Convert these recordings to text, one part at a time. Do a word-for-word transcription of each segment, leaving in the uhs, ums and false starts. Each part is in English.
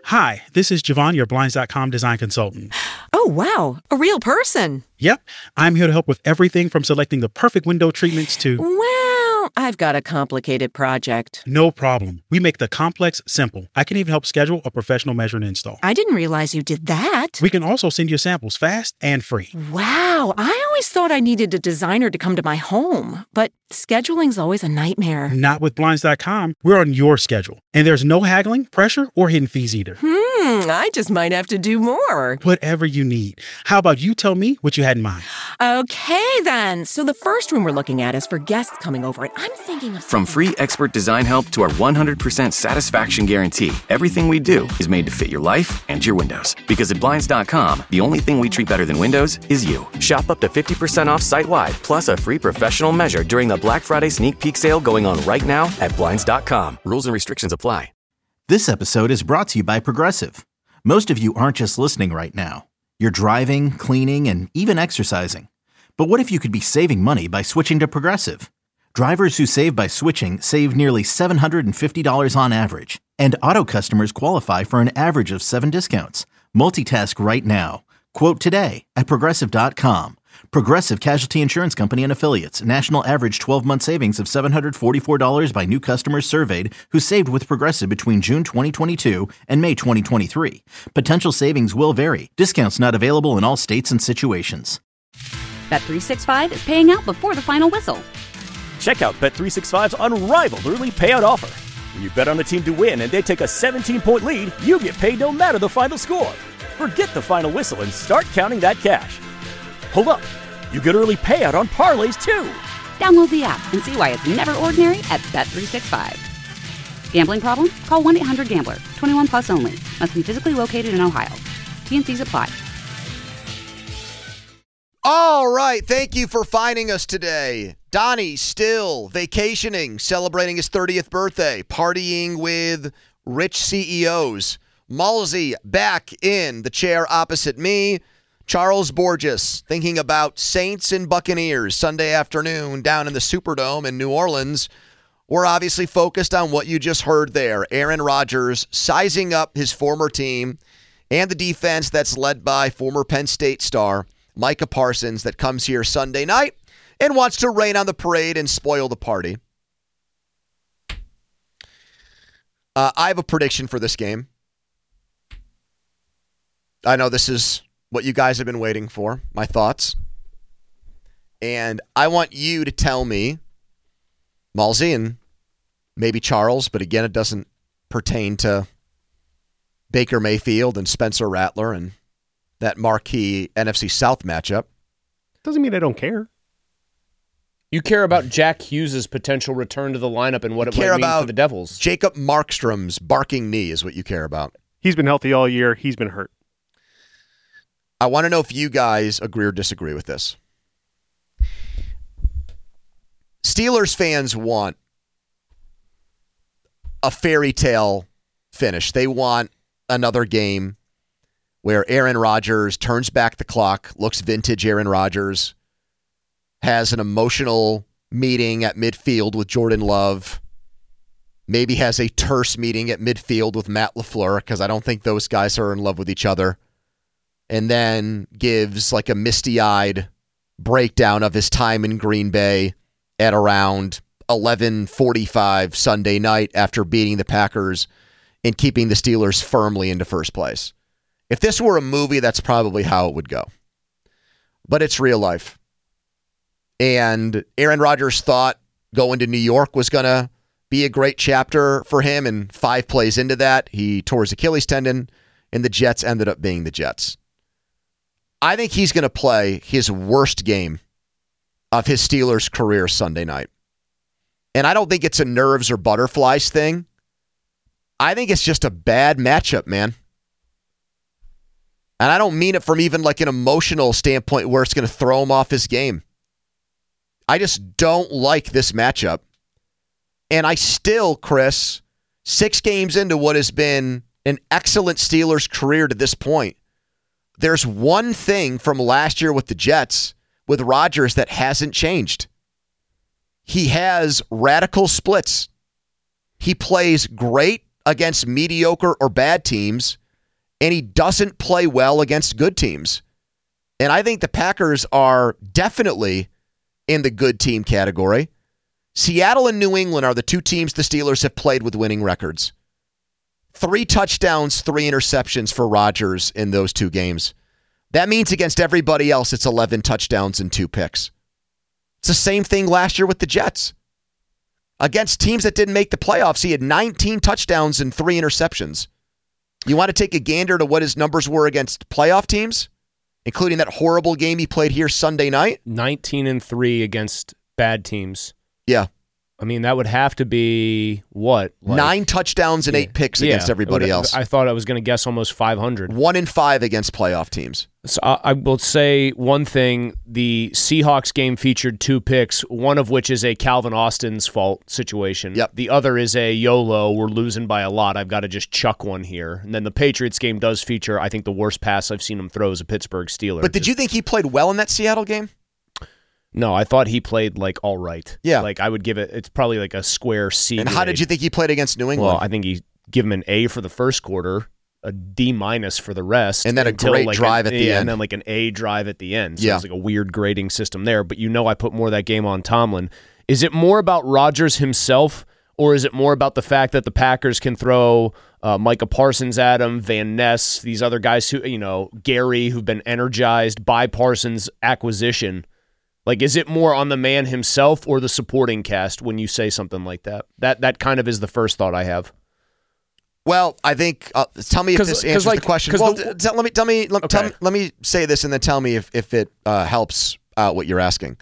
Hi, this is Javon, your Blinds dot com design consultant. Oh, wow. A real person. Yep. I'm here to help with everything from selecting the perfect window treatments to... Well, I've got a complicated project. No problem. We make the complex simple. I can even help schedule a professional measure and install. I didn't realize you did that. We can also send you samples fast and free. Wow. I always thought I needed a designer to come to my home, but scheduling's always a nightmare. Not with Blinds dot com. We're on your schedule. And there's no haggling, pressure, or hidden fees either. Hmm, I just might have to do more. Whatever you need. How about you tell me what you had in mind? Okay, then. So the first room we're looking at is for guests coming over, and I'm thinking of... From free expert design help to our one hundred percent satisfaction guarantee, everything we do is made to fit your life and your windows. Because at Blinds dot com, the only thing we treat better than windows is you. Shop up to fifty percent off site-wide, plus a free professional measure during the Black Friday sneak peek sale going on right now at Blinds dot com. Rules and restrictions apply. This episode is brought to you by Progressive. Most of you aren't just listening right now. You're driving, cleaning, and even exercising. But what if you could be saving money by switching to Progressive? Drivers who save by switching save nearly seven hundred fifty dollars on average. And auto customers qualify for an average of seven discounts. Multitask right now. Quote today at Progressive dot com. Progressive Casualty Insurance Company and Affiliates. National average twelve-month savings of seven hundred forty-four dollars by new customers surveyed who saved with Progressive between June twenty twenty-two and May twenty twenty-three. Potential savings will vary. Discounts not available in all states and situations. Bet three sixty-five is paying out before the final whistle. Check out Bet three sixty-five's unrivaled early payout offer. When you bet on a team to win and they take a seventeen-point lead, you get paid no matter the final score. Forget the final whistle and start counting that cash. Hold up. You get early payout on parlays, too. Download the app and see why it's never ordinary at Bet three sixty-five. Gambling problem? Call one eight hundred gambler. twenty-one plus only. Must be physically located in Ohio. T and C's apply. All right. Thank you for finding us today. Donnie still vacationing, celebrating his thirtieth birthday, partying with rich C E Os. Malsey back in the chair opposite me. Charles Borges thinking about Saints and Buccaneers Sunday afternoon down in the Superdome in New Orleans. We're obviously focused on what you just heard there. Aaron Rodgers sizing up his former team and the defense that's led by former Penn State star Micah Parsons that comes here Sunday night and wants to rain on the parade and spoil the party. Uh, I have a prediction for this game. I know this is what you guys have been waiting for, my thoughts. And I want you to tell me, Malsey and maybe Charles, but again, it doesn't pertain to Baker Mayfield and Spencer Rattler and that marquee N F C South matchup. Doesn't mean I don't care. You care about Jack Hughes' potential return to the lineup and what it might mean for the Devils. Jacob Markstrom's barking knee is what you care about. He's been healthy all year. He's been hurt. I want to know if you guys agree or disagree with this. Steelers fans want a fairy tale finish. They want another game where Aaron Rodgers turns back the clock, looks vintage Aaron Rodgers, has an emotional meeting at midfield with Jordan Love, maybe has a terse meeting at midfield with Matt LaFleur, because I don't think those guys are in love with each other, and then gives like a misty-eyed breakdown of his time in Green Bay at around eleven forty-five Sunday night after beating the Packers and keeping the Steelers firmly into first place. If this were a movie, that's probably how it would go. But it's real life. And Aaron Rodgers thought going to New York was going to be a great chapter for him, and five plays into that, he tore his Achilles tendon, and the Jets ended up being the Jets. I think he's going to play his worst game of his Steelers career Sunday night. And I don't think it's a nerves or butterflies thing. I think it's just a bad matchup, man. And I don't mean it from even like an emotional standpoint where it's going to throw him off his game. I just don't like this matchup. And I still, Chris, six games into what has been an excellent Steelers career to this point, there's one thing from last year with the Jets, with Rodgers, that hasn't changed. He has radical splits. He plays great against mediocre or bad teams, and he doesn't play well against good teams. And I think the Packers are definitely in the good team category. Seattle and New England are the two teams the Steelers have played with winning records. Three touchdowns, three interceptions for Rodgers in those two games. That means against everybody else, it's eleven touchdowns and two picks. It's the same thing last year with the Jets. Against teams that didn't make the playoffs, he had nineteen touchdowns and three interceptions. You want to take a gander to what his numbers were against playoff teams, including that horrible game he played here Sunday night? nineteen and three against bad teams. Yeah. I mean, that would have to be what? Like, Nine touchdowns and yeah. eight picks against yeah. everybody would, else. I thought I was going to guess almost five hundred. One in five against playoff teams. So I, I will say one thing. The Seahawks game featured two picks, one of which is a Calvin Austin's fault situation. Yep. The other is a YOLO, we're losing by a lot, I've got to just chuck one here. And then the Patriots game does feature, I think, the worst pass I've seen him throw as a Pittsburgh Steeler. But did just, you think he played well in that Seattle game? No, I thought he played, like, all right. Yeah. Like, I would give it, it's probably like a square C. And how grade. did you think he played against New England? Well, I think he give him an A for the first quarter, a D minus for the rest. And then a until great like drive an, at the yeah, end. And then like an A drive at the end. So yeah. it was like a weird grading system there. But you know I put more of that game on Tomlin. Is it more about Rodgers himself, or is it more about the fact that the Packers can throw uh, Micah Parsons at him, Van Ness, these other guys who, you know, Gary, who've been energized by Parsons' acquisition? Like, is it more on the man himself or the supporting cast when you say something like that? That that kind of is the first thought I have. Well, I think uh, tell me if this answers like, the question. Well, the, t- let me tell me let, okay. tell me let me say this and then tell me if if it uh, helps out what you're asking.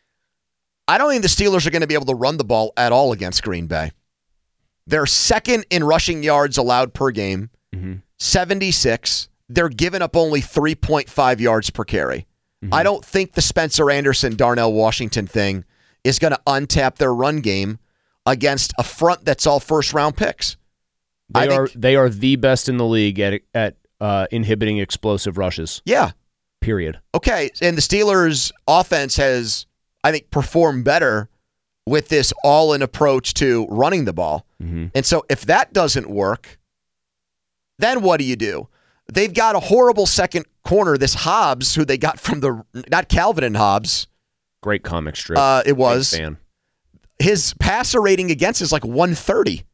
I don't think the Steelers are going to be able to run the ball at all against Green Bay. They're second in rushing yards allowed per game, mm-hmm. seventy-six. They're giving up only three point five yards per carry. Mm-hmm. I don't think the Spencer Anderson, Darnell Washington thing is going to untap their run game against a front that's all first-round picks. They I are think, they are the best in the league at at uh, inhibiting explosive rushes. Yeah. Period. Okay, and the Steelers' offense has, I think, performed better with this all-in approach to running the ball. Mm-hmm. And so if that doesn't work, then what do you do? They've got a horrible second corner, this Hobbs, who they got from the, not Calvin and Hobbs. Great comic strip. Uh, it was. Great fan. His passer rating against is like one thirty.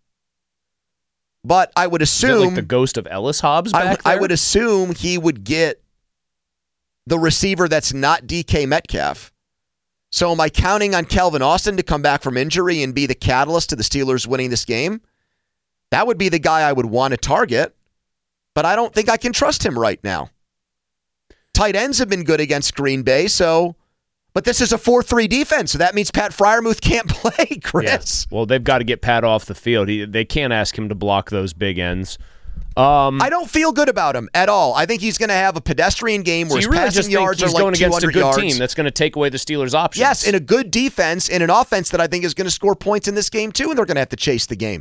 But I would assume... Is it like the ghost of Ellis Hobbs back I, there? I would assume he would get the receiver that's not D K Metcalf. So am I counting on Calvin Austin to come back from injury and be the catalyst to the Steelers winning this game? That would be the guy I would want to target, but I don't think I can trust him right now. Tight ends have been good against Green Bay, so... But this is a four three defense, so that means Pat Freiermuth can't play, Chris. Yeah. Well, they've got to get Pat off the field. He, they can't ask him to block those big ends. Um, I don't feel good about him at all. I think he's going to have a pedestrian game where so his really passing yards are like going against a good yards. team that's going to take away the Steelers' options. Yes, in a good defense, in an offense that I think is going to score points in this game too, and they're going to have to chase the game.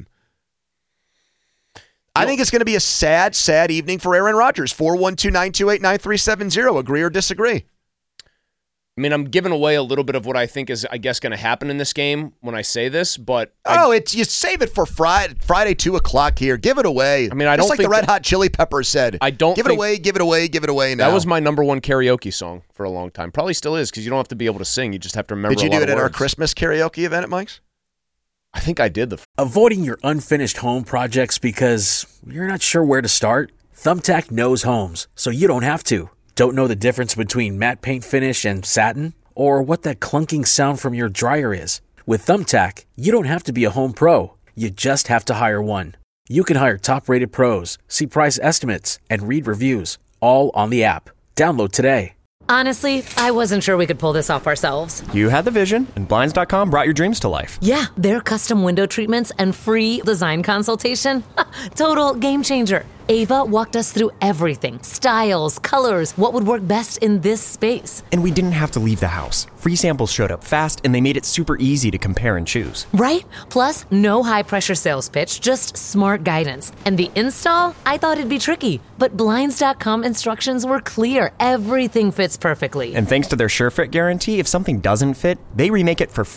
I think it's going to be a sad, sad evening for Aaron Rodgers. four one two, nine two eight, nine three seven zero. Agree or disagree? I mean, I'm giving away a little bit of what I think is, I guess, going to happen in this game when I say this, but... Oh, I, it's you save it for Friday, Friday two o'clock here. Give it away. I mean, I Just don't like think the Red that, Hot Chili Peppers said. I don't Give think, it away, give it away, give it away now. That was my number one karaoke song for a long time. Probably still is, because you don't have to be able to sing. You just have to remember Did you a lot do it of at words. our Christmas karaoke event at Mike's? I think I did. the. F- Avoiding your unfinished home projects because you're not sure where to start? Thumbtack knows homes, so you don't have to. Don't know the difference between matte paint finish and satin? Or what that clunking sound from your dryer is? With Thumbtack, you don't have to be a home pro. You just have to hire one. You can hire top-rated pros, see price estimates, and read reviews, all on the app. Download today. Honestly, I wasn't sure we could pull this off ourselves. You had the vision, and Blinds dot com brought your dreams to life. Yeah, their custom window treatments and free design consultation. Total game changer. Ava walked us through everything. Styles, colors, what would work best in this space. And we didn't have to leave the house. Free samples showed up fast, and they made it super easy to compare and choose. Right? Plus, no high-pressure sales pitch, just smart guidance. And the install? I thought it'd be tricky. But Blinds dot com instructions were clear. Everything fits perfectly. And thanks to their SureFit guarantee, if something doesn't fit, they remake it for free.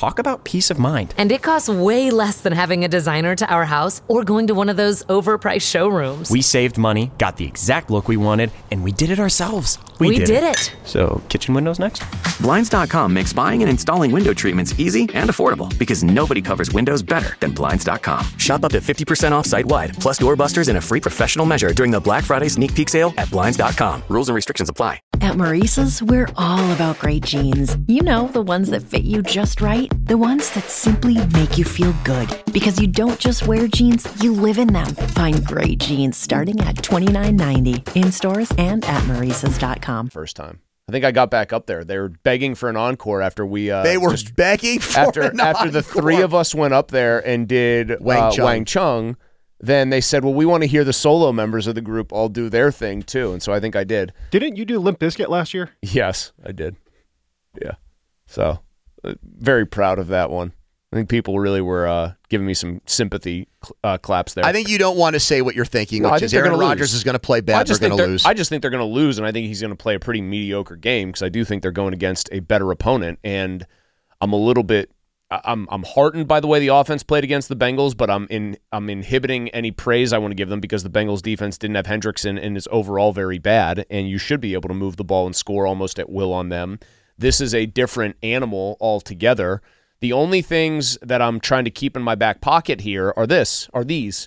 Talk about peace of mind. And it costs way less than having a designer to our house or going to one of those overpriced showrooms. We saved money, got the exact look we wanted, and we did it ourselves. We, we did, did it. it. So, kitchen windows next? Blinds dot com makes buying and installing window treatments easy and affordable because nobody covers windows better than Blinds dot com. Shop up to fifty percent off site-wide, plus doorbusters and a free professional measure during the Black Friday sneak peek sale at Blinds dot com. Rules and restrictions apply. At Maurice's, we're all about great jeans. You know, the ones that fit you just right. The ones that simply make you feel good. Because you don't just wear jeans, you live in them. Find great jeans starting at twenty-nine ninety in stores and at Maurices dot com. First time. I think I got back up there. They were begging for an encore after we. Uh, they were just, begging for after an after encore. the three of us went up there and did Wang uh, Chung. Wang Chung. Then they said, "Well, we want to hear the solo members of the group all do their thing too." And so I think I did. Didn't you do Limp Bizkit last year? Yes, I did. Yeah. So uh, very proud of that one. I think people really were uh, giving me some sympathy uh, claps there. I think you don't want to say what you're thinking, No, which is Aaron Rodgers is going to play bad. They're going to lose. I just think they're going to lose, and I think he's going to play a pretty mediocre game because I do think they're going against a better opponent. And I'm a little bit, I'm I'm heartened by the way the offense played against the Bengals, but I'm in I'm inhibiting any praise I want to give them because the Bengals defense didn't have Hendrickson and is overall very bad. And you should be able to move the ball and score almost at will on them. This is a different animal altogether. The only things that I'm trying to keep in my back pocket here are this, are these.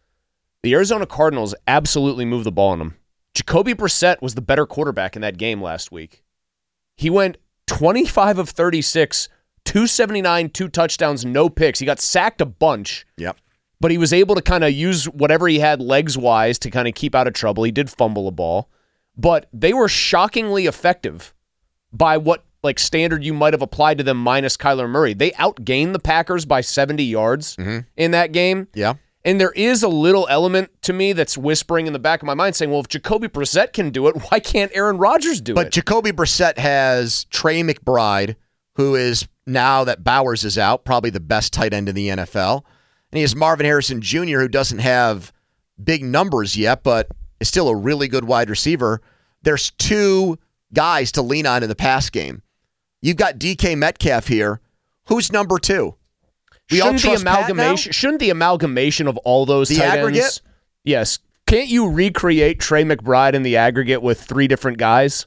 The Arizona Cardinals absolutely moved the ball on them. Jacoby Brissett was the better quarterback in that game last week. He went twenty-five of thirty-six, two seventy-nine, two touchdowns, no picks. He got sacked a bunch. Yep. But he was able to kind of use whatever he had legs-wise to kind of keep out of trouble. He did fumble a ball. But they were shockingly effective by what like standard you might have applied to them minus Kyler Murray. They outgained the Packers by seventy yards mm-hmm. in that game. Yeah. And there is a little element to me that's whispering in the back of my mind saying, well, if Jacoby Brissett can do it, why can't Aaron Rodgers do but it? But Jacoby Brissett has Trey McBride, who is, now that Bowers is out, probably the best tight end in the N F L. And he has Marvin Harrison Junior, who doesn't have big numbers yet, but is still a really good wide receiver. There's two guys to lean on in the pass game. You've got D K Metcalf here. Who's number two? We shouldn't all the amalgamation shouldn't the amalgamation of all those the tight aggregate? ends? Yes. Can't you recreate Trey McBride in the aggregate with three different guys?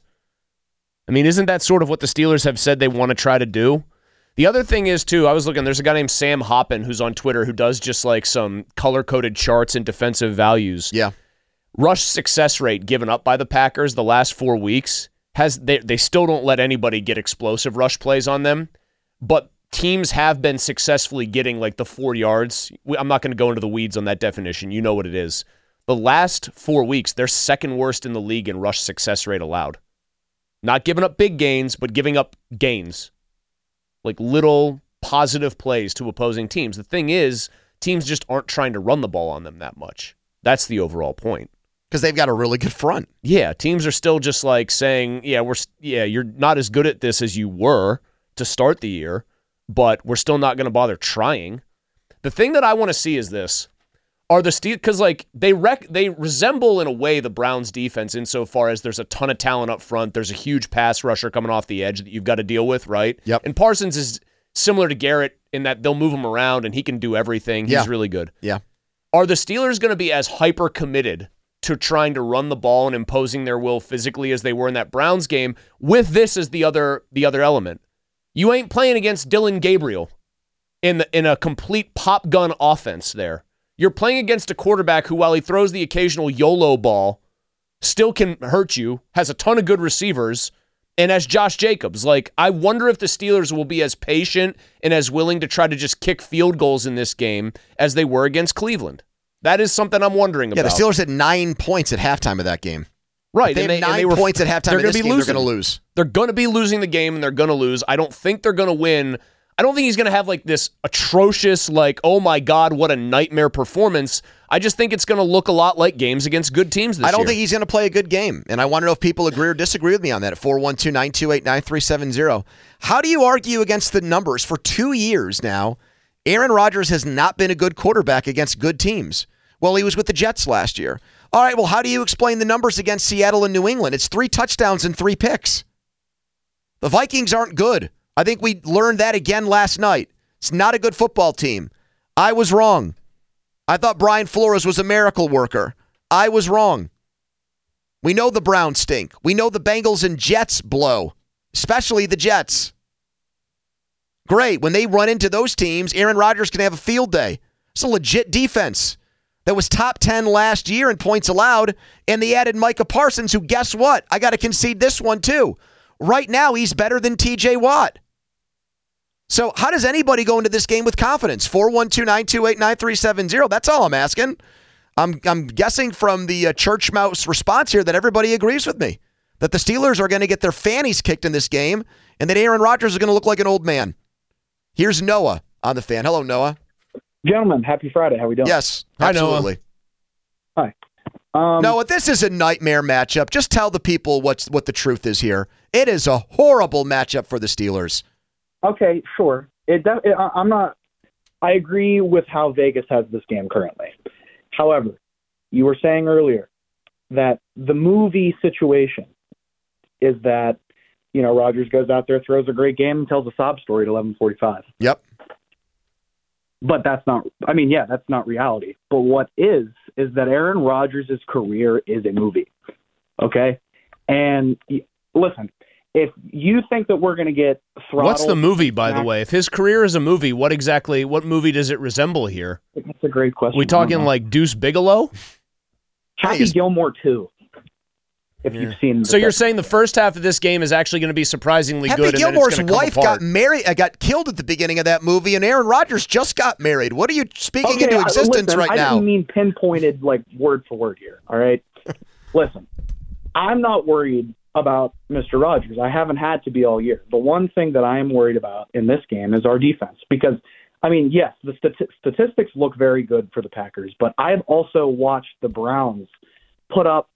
I mean, isn't that sort of what the Steelers have said they want to try to do? The other thing is, too, I was looking, there's a guy named Sam Hoppen who's on Twitter who does just like some color-coded charts and defensive values. Yeah. Rush success rate given up by the Packers the last four weeks. Has they they still don't let anybody get explosive rush plays on them, but teams have been successfully getting like the four yards. I'm not going to go into the weeds on that definition. You know what it is. The last four weeks, they're second worst in the league in rush success rate allowed. Not giving up big gains, but giving up gains. Like little positive plays to opposing teams. The thing is, teams just aren't trying to run the ball on them that much. That's the overall point. Because they've got a really good front. Yeah, teams are still just like saying, yeah, we're yeah, you're not as good at this as you were to start the year, but we're still not going to bother trying. The thing that I want to see is this. Are the Steelers, because like they rec- they resemble in a way the Browns defense insofar as there's a ton of talent up front, there's a huge pass rusher coming off the edge that you've got to deal with, right? Yep. And Parsons is similar to Garrett in that they'll move him around and he can do everything. He's yeah. really good. Yeah. Are the Steelers going to be as hyper committed to trying to run the ball and imposing their will physically as they were in that Browns game, with this as the other the other element? You ain't playing against Dylan Gabriel in the, in a complete pop gun offense there. You're playing against a quarterback who, while he throws the occasional YOLO ball, still can hurt you, has a ton of good receivers, and as Josh Jacobs. Like, I wonder if the Steelers will be as patient and as willing to try to just kick field goals in this game as they were against Cleveland. That is something I'm wondering yeah, about. Yeah, the Steelers had nine points at halftime of that game. Right. If they and had they, nine and they were, points at halftime of this game, losing. They're going to lose. They're going to be losing the game, and they're going to lose. I don't think they're going to win. I don't think he's going to have like this atrocious, like, oh my God, what a nightmare performance. I just think it's going to look a lot like games against good teams this year. I don't year. think he's going to play a good game, and I want to know if people agree or disagree with me on that at four one two, nine two eight, nine three seven zero. How do you argue against the numbers? For two years now, Aaron Rodgers has not been a good quarterback against good teams. Well, he was with the Jets last year. All right, well, how do you explain the numbers against Seattle and New England? It's three touchdowns and three picks. The Vikings aren't good. I think we learned that again last night. It's not a good football team. I was wrong. I thought Brian Flores was a miracle worker. I was wrong. We know the Browns stink. We know the Bengals and Jets blow, especially the Jets. Great. When they run into those teams, Aaron Rodgers can have a field day. It's a legit defense that was top ten last year in points allowed, and they added Micah Parsons, who, guess what? I got to concede this one, too. Right now, he's better than T J Watt. So how does anybody go into this game with confidence? four one two, nine two eight, nine three seven zero. That's all I'm asking. I'm I'm guessing from the uh, church mouse response here that everybody agrees with me, that the Steelers are going to get their fannies kicked in this game, and that Aaron Rodgers is going to look like an old man. Here's Noah on the Fan. Hello, Noah. Gentlemen, happy Friday. How we doing? Yes, absolutely. Hi. Um, Noah, this is a nightmare matchup. Just tell the people what's what the truth is here. It is a horrible matchup for the Steelers. Okay, sure. It, it, I'm not. I agree with how Vegas has this game currently. However, you were saying earlier that the movie situation is that, you know, Rodgers goes out there, throws a great game, and tells a sob story at eleven forty-five. Yep. But that's not, I mean, yeah, that's not reality. But what is, is that Aaron Rodgers' career is a movie. Okay? And listen, if you think that we're going to get throttled. What's the movie, by the way? If his career is a movie, what exactly, what movie does it resemble here? That's a great question. We talking like Deuce Bigelow? Happy Gilmore two. If Yeah. you've seen. So you're saying the first half of this game is actually going to be surprisingly Happy good, and Gilmore's then it's going to come wife apart. got married, uh, got killed at the beginning of that movie, and Aaron Rodgers just got married. What are you speaking Okay, into I- existence listen, right I now? didn't mean pinpointed like word for word here. All right, listen, I'm not worried about Mister Rodgers. I haven't had to be all year. The one thing that I am worried about in this game is our defense, because I mean, yes, the stati- statistics look very good for the Packers, but I've also watched the Browns put up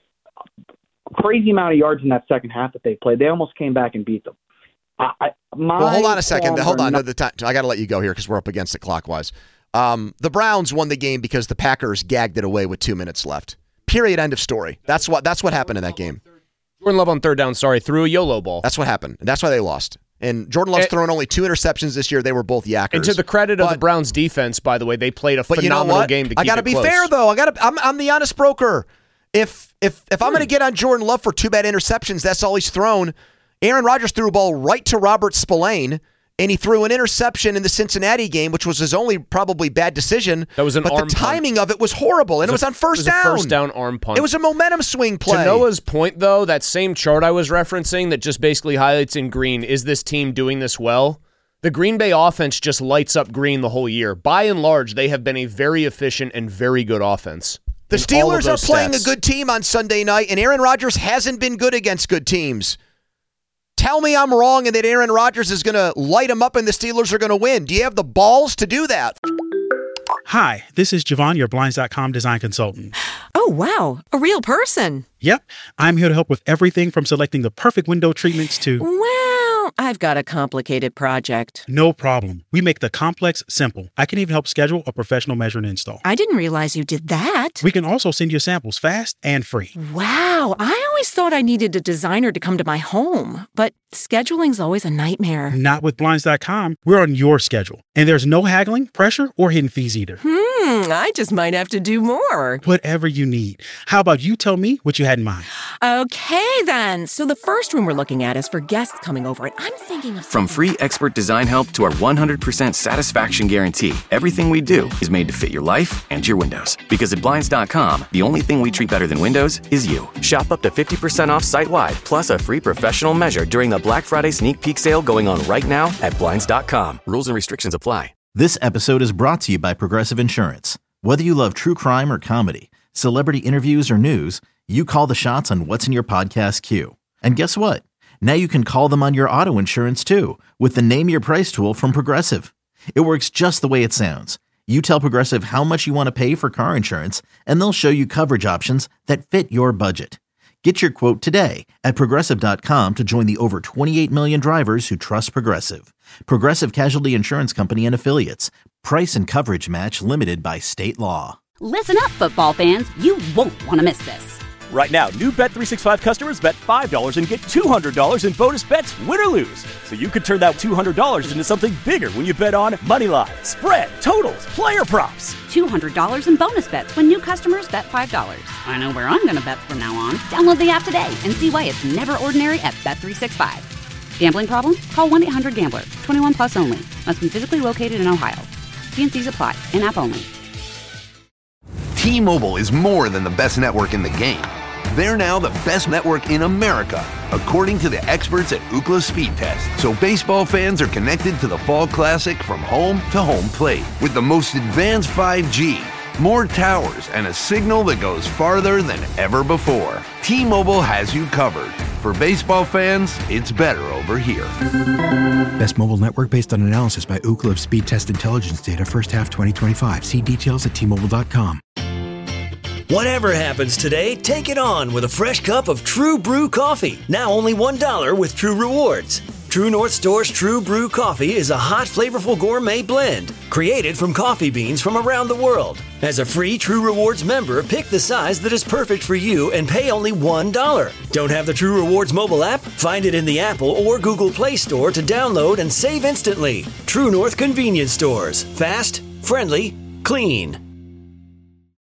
crazy amount of yards in that second half that they played. They almost came back and beat them. I, I, my well, hold on a second. qualms Hold are on. not- No, the time, I got to let you go here because we're up against it clockwise. Um, the Browns won the game because the Packers gagged it away with two minutes left. Period. End of story. That's what. That's what happened in that game. Jordan Love on third down, sorry, threw a YOLO ball. That's what happened. And that's why they lost. And Jordan Love's And- thrown only two interceptions this year. They were both yackers. And to the credit of the But- Browns defense, by the way, they played a But you know phenomenal what? game to keep I gotta it be close. fair though. I gotta. I'm, I'm the honest broker. If if if I'm going to get on Jordan Love for two bad interceptions, that's all he's thrown. Aaron Rodgers threw a ball right to Robert Spillane, and he threw an interception in the Cincinnati game, which was his only probably bad decision. That was an but arm the punt. timing of it was horrible, and it was, a- on first it was a down. first down arm punt. It was a momentum swing play. To Noah's point, though, that same chart I was referencing that just basically highlights in green, is this team doing this well? The Green Bay offense just lights up green the whole year. By and large, they have been a very efficient and very good offense. The in all of Steelers are those playing stats. a good team on Sunday night, and Aaron Rodgers hasn't been good against good teams. Tell me I'm wrong and that Aaron Rodgers is going to light them up and the Steelers are going to win. Do you have the balls to do that? Hi, this is Javon, your Blinds dot com design consultant. Oh, wow. A real person. Yep, I'm here to help with everything from selecting the perfect window treatments to... Well, I've got a complicated project. No problem. We make the complex simple. I can even help schedule a professional measure and install. I didn't realize you did that. We can also send you samples fast and free. Wow. I always thought I needed a designer to come to my home, but scheduling's always a nightmare. Not with Blinds dot com. We're on your schedule. And there's no haggling, pressure, or hidden fees either. Hmm, I just might have to do more. Whatever you need. How about you tell me what you had in mind? Okay, then. So the first room we're looking at is for guests coming over, and I'm thinking of From free expert design help to our one hundred percent satisfaction guarantee, everything we do is made to fit your life and your windows. Because at Blinds dot com, the only thing we treat better than windows is you. Shop up to fifty percent off site-wide, plus a free professional measure during the Black Friday sneak peek sale going on right now at Blinds dot com. Rules and restrictions apply. This episode is brought to you by Progressive Insurance. Whether you love true crime or comedy, celebrity interviews or news, you call the shots on what's in your podcast queue. And guess what? Now you can call them on your auto insurance too with the Name Your Price tool from Progressive. It works just the way it sounds. You tell Progressive how much you want to pay for car insurance, and they'll show you coverage options that fit your budget. Get your quote today at Progressive dot com to join the over twenty-eight million drivers who trust Progressive. Progressive Casualty Insurance Company and Affiliates. Price and coverage match limited by state law. Listen up, football fans. You won't want to miss this. Right now, new Bet three sixty-five customers bet five dollars and get two hundred dollars in bonus bets, win or lose. So you could turn that two hundred dollars into something bigger when you bet on money line, spread, totals, player props. two hundred dollars in bonus bets when new customers bet five dollars. I know where I'm going to bet from now on. Download the app today and see why it's never ordinary at Bet three sixty-five. Gambling problem? Call one eight hundred gambler. twenty-one plus only. Must be physically located in Ohio. T N Cs apply. In-app only. T-Mobile is more than the best network in the game. They're now the best network in America, according to the experts at Ookla Speed Test. So baseball fans are connected to the Fall Classic from home to home plate with the most advanced five G, more towers, and a signal that goes farther than ever before. T-Mobile has you covered. For baseball fans, it's better over here. Best mobile network based on analysis by Ookla of Speed Test Intelligence data first half twenty twenty-five. See details at T Mobile dot com. Whatever happens today, take it on with a fresh cup of True Brew coffee. Now only one dollar with True Rewards. True North Store's True Brew coffee is a hot, flavorful gourmet blend created from coffee beans from around the world. As a free True Rewards member, pick the size that is perfect for you and pay only one dollar. Don't have the True Rewards mobile app? Find it in the Apple or Google Play Store to download and save instantly. True North Convenience Stores. Fast, friendly, clean.